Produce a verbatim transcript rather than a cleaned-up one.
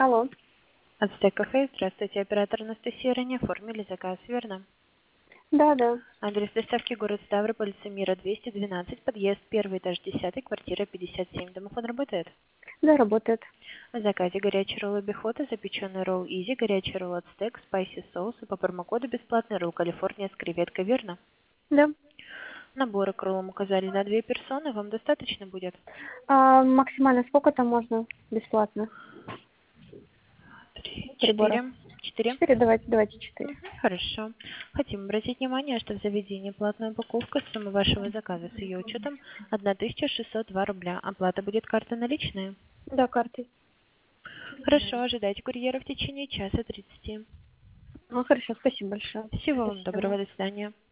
Алло. Ацтек кафе, здравствуйте, оператор Анастасия, ранее оформили заказ, верно? Да, да. Адрес доставки город Ставрополь, улица Мира, двести двенадцать, подъезд, первый этаж, десятый, квартира пятьдесят семь. Домофон работает? Да, работает. В заказе горячий ролл обихода, запеченный ролл Изи, горячий ролл Ацтек, спайси соус и по промокоду бесплатный ролл Калифорния с креветкой, верно? Да. Наборы к роллам указали на две персоны, вам достаточно будет? А максимально сколько там можно бесплатно Три, приборов? четыре, четыре. Четыре, давайте, давайте четыре. Мгм, хорошо. Хотим обратить внимание, что в заведении платная упаковка суммы вашего заказа с ее учетом тысяча шестьсот два рубля. Оплата будет карта наличная. Да, картой. Хорошо, ожидайте курьера в течение часа тридцати. Ну, хорошо, спасибо большое. Всего вам Спасибо. доброго, до свидания.